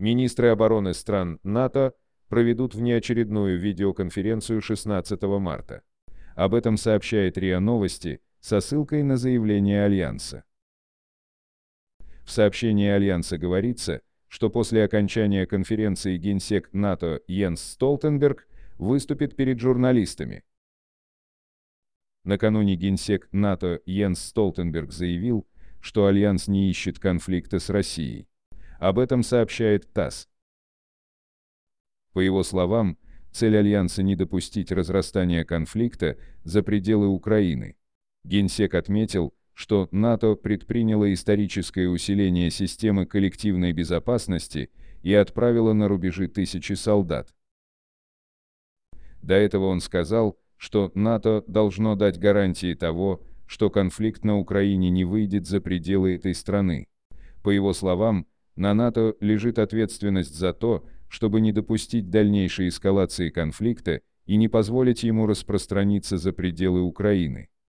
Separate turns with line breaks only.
Министры обороны стран НАТО проведут внеочередную видеоконференцию 16 марта. Об этом сообщает РИА Новости со ссылкой на заявление Альянса. В сообщении Альянса говорится, что после окончания конференции генсек НАТО Йенс Столтенберг выступит перед журналистами. Накануне генсек НАТО Йенс Столтенберг заявил, что Альянс не ищет конфликта с Россией. Об этом сообщает ТАСС. По его словам, цель Альянса не допустить разрастания конфликта за пределы Украины. Генсек отметил, что НАТО предприняло историческое усиление системы коллективной безопасности и отправило на рубежи тысячи солдат. До этого он сказал, что НАТО должно дать гарантии того, что конфликт на Украине не выйдет за пределы этой страны. По его словам, на НАТО лежит ответственность за то, чтобы не допустить дальнейшей эскалации конфликта и не позволить ему распространиться за пределы Украины.